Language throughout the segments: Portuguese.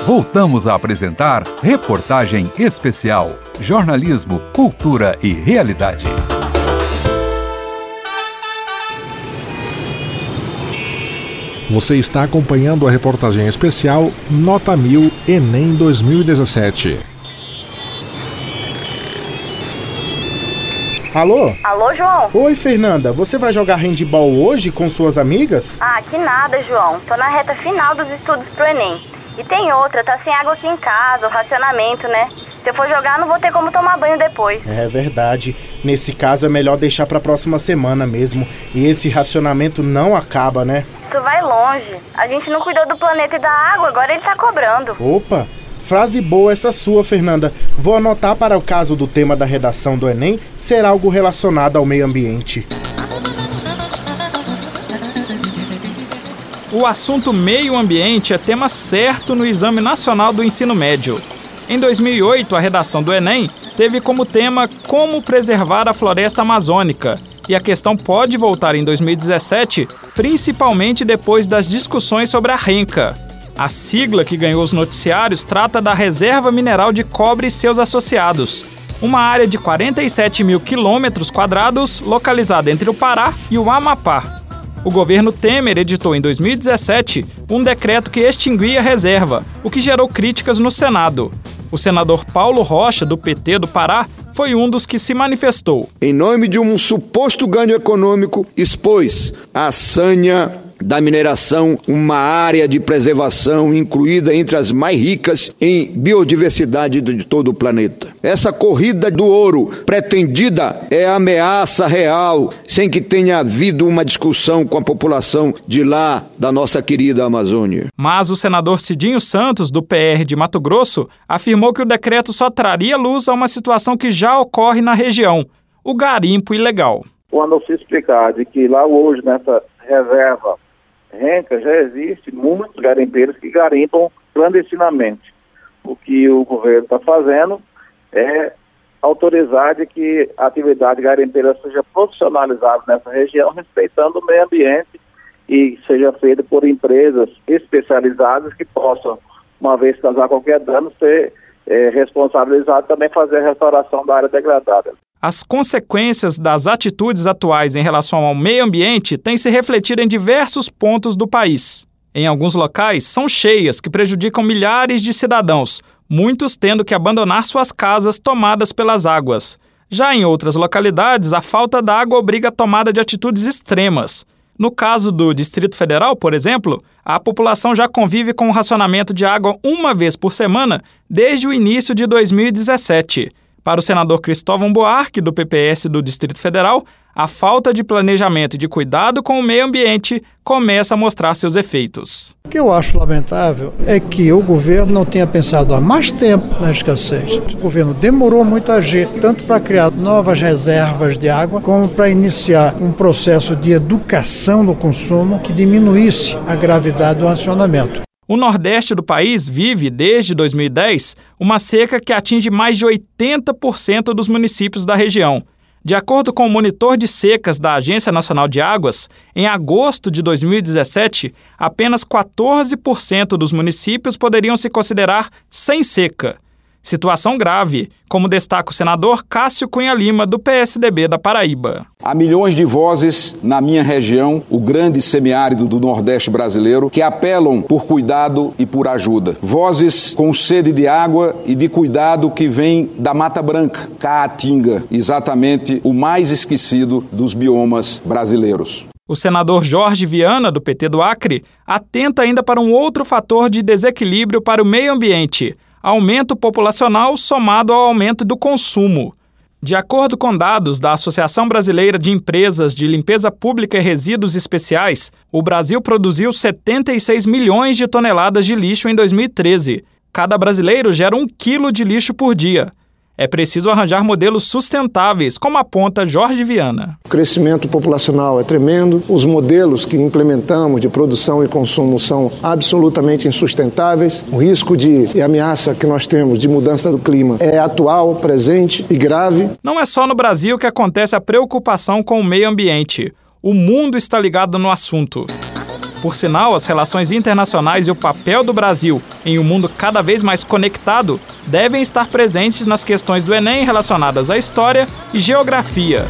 Voltamos a apresentar Reportagem Especial. Jornalismo, cultura e realidade. Você está acompanhando a reportagem especial Nota 1000 Enem 2017. Alô? Alô, João? Oi, Fernanda. Você vai jogar handball hoje com suas amigas? Ah, que nada, João. Tô na reta final dos estudos pro Enem. E tem outra, tá sem água aqui em casa, o racionamento, né? Se eu for jogar, não vou ter como tomar banho depois. É verdade. Nesse caso, é melhor deixar pra próxima semana mesmo. E esse racionamento não acaba, né? Tu vai longe. A gente não cuidou do planeta e da água, agora ele tá cobrando. Opa! Frase boa essa sua, Fernanda. Vou anotar para o caso do tema da redação do Enem ser algo relacionado ao meio ambiente. O assunto meio ambiente é tema certo no Exame Nacional do Ensino Médio. Em 2008, a redação do Enem teve como tema Como preservar a floresta amazônica. E a questão pode voltar em 2017, principalmente depois das discussões sobre a RENCA. A sigla que ganhou os noticiários trata da Reserva Mineral de Cobre e seus associados, uma área de 47 mil quilômetros quadrados localizada entre o Pará e o Amapá. O governo Temer editou em 2017 um decreto que extinguia a reserva, o que gerou críticas no Senado. O senador Paulo Rocha, do PT do Pará, foi um dos que se manifestou. Em nome de um suposto ganho econômico, expôs a sanha da mineração, uma área de preservação incluída entre as mais ricas em biodiversidade de todo o planeta. Essa corrida do ouro pretendida é ameaça real, sem que tenha havido uma discussão com a população de lá, da nossa querida Amazônia. Mas o senador Cidinho Santos, do PR de Mato Grosso, afirmou que o decreto só traria luz a uma situação que já ocorre na região, o garimpo ilegal. Quando eu se explicar de que lá hoje, nessa reserva RENCA, já existe muitos garimpeiros que garimpam clandestinamente. O que o governo está fazendo é autorizar de que a atividade garimpeira seja profissionalizada nessa região, respeitando o meio ambiente e seja feita por empresas especializadas que possam, uma vez causar qualquer dano, ser responsabilizado também fazer a restauração da área degradada. As consequências das atitudes atuais em relação ao meio ambiente têm se refletido em diversos pontos do país. Em alguns locais, são cheias que prejudicam milhares de cidadãos, muitos tendo que abandonar suas casas tomadas pelas águas. Já em outras localidades, a falta d'água obriga a tomada de atitudes extremas. No caso do Distrito Federal, por exemplo, a população já convive com o racionamento de água uma vez por semana desde o início de 2017. Para o senador Cristóvão Buarque, do PPS do Distrito Federal, a falta de planejamento e de cuidado com o meio ambiente começa a mostrar seus efeitos. O que eu acho lamentável é que o governo não tenha pensado há mais tempo na escassez. O governo demorou muito a agir, tanto para criar novas reservas de água, como para iniciar um processo de educação no consumo que diminuísse a gravidade do racionamento. O Nordeste do país vive, desde 2010, uma seca que atinge mais de 80% dos municípios da região. De acordo com o monitor de secas da Agência Nacional de Águas, em agosto de 2017, apenas 14% dos municípios poderiam se considerar sem seca. Situação grave, como destaca o senador Cássio Cunha Lima, do PSDB da Paraíba. Há milhões de vozes na minha região, o grande semiárido do Nordeste brasileiro, que apelam por cuidado e por ajuda. Vozes com sede de água e de cuidado que vêm da Mata Branca, Caatinga, exatamente o mais esquecido dos biomas brasileiros. O senador Jorge Viana, do PT do Acre, atenta ainda para um outro fator de desequilíbrio para o meio ambiente: aumento populacional somado ao aumento do consumo. De acordo com dados da Associação Brasileira de Empresas de Limpeza Pública e Resíduos Especiais, o Brasil produziu 76 milhões de toneladas de lixo em 2013. Cada brasileiro gera 1 quilo de lixo por dia. É preciso arranjar modelos sustentáveis, como aponta Jorge Viana. O crescimento populacional é tremendo, os modelos que implementamos de produção e consumo são absolutamente insustentáveis, o risco e ameaça que nós temos de mudança do clima é atual, presente e grave. Não é só no Brasil que acontece a preocupação com o meio ambiente. O mundo está ligado no assunto. Por sinal, as relações internacionais e o papel do Brasil em um mundo cada vez mais conectado devem estar presentes nas questões do Enem relacionadas à história e geografia.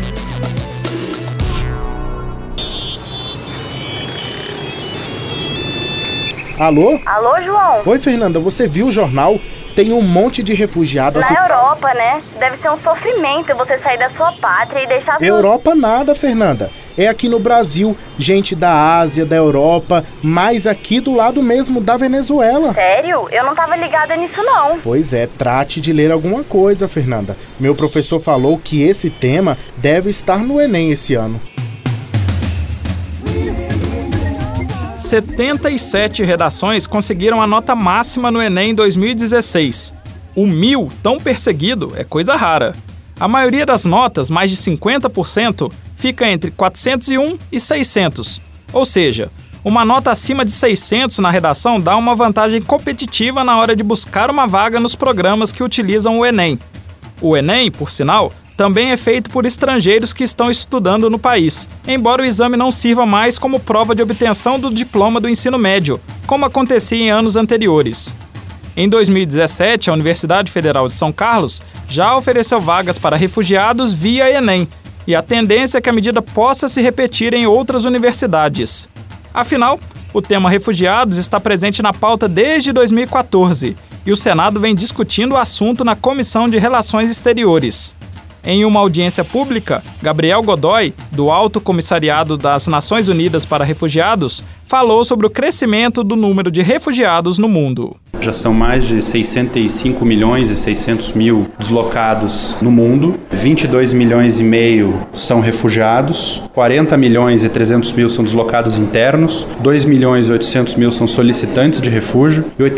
Alô? Alô, João? Oi, Fernanda, você viu o jornal? Tem um monte de refugiados... Na Europa, né? Deve ser um sofrimento você sair da sua pátria e deixar... Europa nada, Fernanda. É aqui no Brasil, gente da Ásia, da Europa, mas aqui do lado mesmo da Venezuela. Sério? Eu não tava ligada nisso, não. Pois é, trate de ler alguma coisa, Fernanda. Meu professor falou que esse tema deve estar no Enem esse ano. 77 redações conseguiram a nota máxima no Enem em 2016. O 1000, tão perseguido, é coisa rara. A maioria das notas, mais de 50%, fica entre 401 e 600. Ou seja, uma nota acima de 600 na redação dá uma vantagem competitiva na hora de buscar uma vaga nos programas que utilizam o Enem. O Enem, por sinal, também é feito por estrangeiros que estão estudando no país, embora o exame não sirva mais como prova de obtenção do diploma do ensino médio, como acontecia em anos anteriores. Em 2017, a Universidade Federal de São Carlos já ofereceu vagas para refugiados via Enem, e a tendência é que a medida possa se repetir em outras universidades. Afinal, o tema refugiados está presente na pauta desde 2014, e o Senado vem discutindo o assunto na Comissão de Relações Exteriores. Em uma audiência pública, Gabriel Godoy, do Alto Comissariado das Nações Unidas para Refugiados, falou sobre o crescimento do número de refugiados no mundo. Já são mais de 65 milhões e 600 mil deslocados no mundo, 22 milhões e meio são refugiados, 40 milhões e 300 mil são deslocados internos, 2 milhões e 800 mil são solicitantes de refúgio e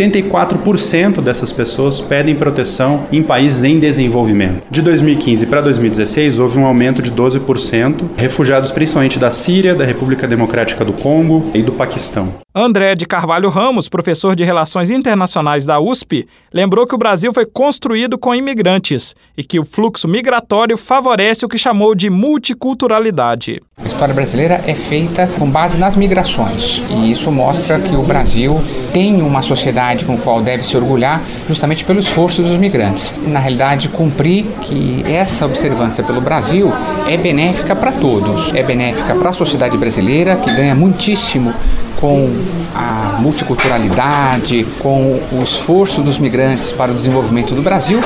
84% dessas pessoas pedem proteção em países em desenvolvimento. De 2015 para 2016 houve um aumento de 12%, refugiados principalmente da Síria, da República Democrática do Congo e do Paquistão. André de Carvalho Ramos, professor de Relações Internacionais da USP, lembrou que o Brasil foi construído com imigrantes e que o fluxo migratório favorece o que chamou de multiculturalidade. A história brasileira é feita com base nas migrações e isso mostra que o Brasil tem uma sociedade com a qual deve se orgulhar justamente pelo esforço dos migrantes. Na realidade, cumprir que essa observância pelo Brasil é benéfica para todos, é benéfica para a sociedade brasileira, que ganha muitíssimo com a multiculturalidade, com o esforço dos migrantes para o desenvolvimento do Brasil.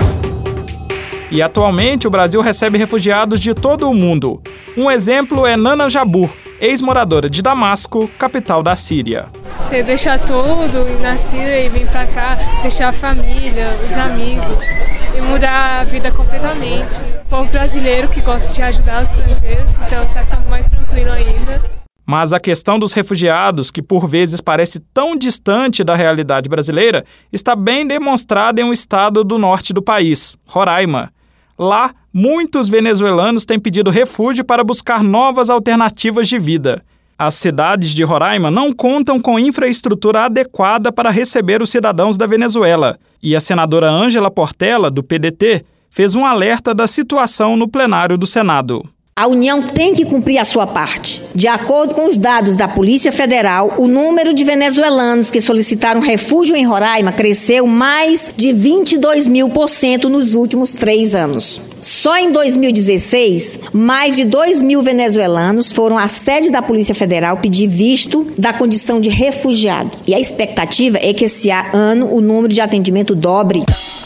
E atualmente o Brasil recebe refugiados de todo o mundo. Um exemplo é Nana Jabur, ex-moradora de Damasco, capital da Síria. Você deixa tudo, ir na Síria e vir pra cá, deixar a família, os amigos e mudar a vida completamente. O povo brasileiro que gosta de ajudar os estrangeiros, então tá ficando mais tranquilo ainda. Mas a questão dos refugiados, que por vezes parece tão distante da realidade brasileira, está bem demonstrada em um estado do norte do país, Roraima. Lá, muitos venezuelanos têm pedido refúgio para buscar novas alternativas de vida. As cidades de Roraima não contam com infraestrutura adequada para receber os cidadãos da Venezuela, e a senadora Ângela Portela, do PDT, fez um alerta da situação no plenário do Senado. A União tem que cumprir a sua parte. De acordo com os dados da Polícia Federal, o número de venezuelanos que solicitaram refúgio em Roraima cresceu mais de 22.000% nos últimos 3 anos. Só em 2016, mais de 2.000 venezuelanos foram à sede da Polícia Federal pedir visto da condição de refugiado. E a expectativa é que esse ano o número de atendimento dobre.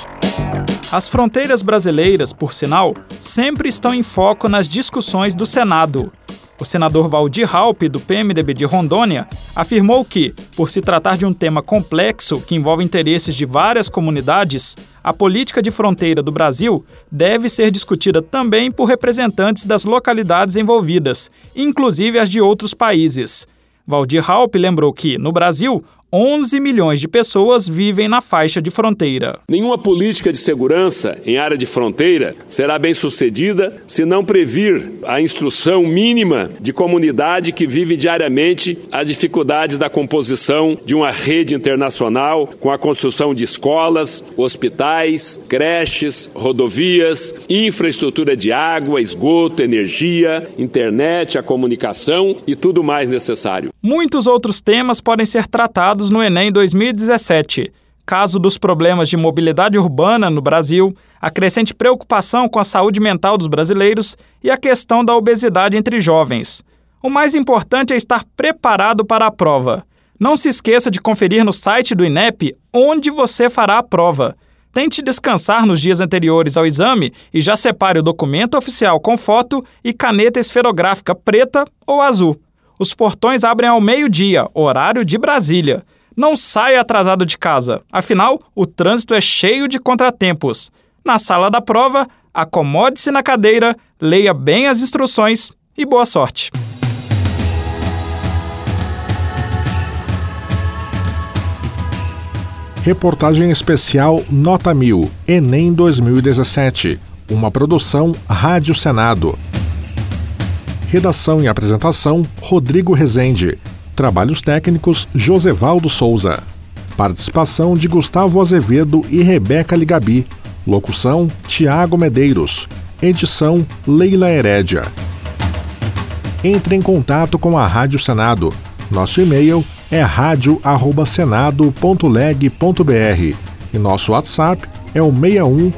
As fronteiras brasileiras, por sinal, sempre estão em foco nas discussões do Senado. O senador Valdir Raupp, do PMDB de Rondônia, afirmou que, por se tratar de um tema complexo que envolve interesses de várias comunidades, a política de fronteira do Brasil deve ser discutida também por representantes das localidades envolvidas, inclusive as de outros países. Valdir Raupp lembrou que, no Brasil, 11 milhões de pessoas vivem na faixa de fronteira. Nenhuma política de segurança em área de fronteira será bem sucedida se não previr a instrução mínima de comunidade que vive diariamente as dificuldades da composição de uma rede internacional com a construção de escolas, hospitais, creches, rodovias, infraestrutura de água, esgoto, energia, internet, a comunicação e tudo mais necessário. Muitos outros temas podem ser tratados no Enem 2017. Caso dos problemas de mobilidade urbana no Brasil, a crescente preocupação com a saúde mental dos brasileiros e a questão da obesidade entre jovens. O mais importante é estar preparado para a prova. Não se esqueça de conferir no site do INEP onde você fará a prova. Tente descansar nos dias anteriores ao exame e já separe o documento oficial com foto e caneta esferográfica preta ou azul. Os portões abrem ao meio-dia, horário de Brasília. Não saia atrasado de casa, afinal, o trânsito é cheio de contratempos. Na sala da prova, acomode-se na cadeira, leia bem as instruções e boa sorte. Reportagem especial Nota 1000, Enem 2017. Uma produção Rádio Senado. Redação e apresentação, Rodrigo Rezende. Trabalhos técnicos, Josevaldo Souza. Participação de Gustavo Azevedo e Rebeca Ligabi. Locução, Tiago Medeiros. Edição, Leila Herédia. Entre em contato com a Rádio Senado. Nosso e-mail é radio@senado.leg.br e nosso WhatsApp é o 61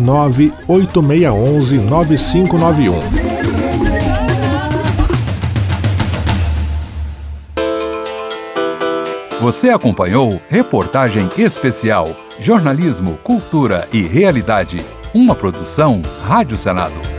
98611 9591. Você acompanhou Reportagem Especial, Jornalismo, Cultura e Realidade, uma produção Rádio Senado.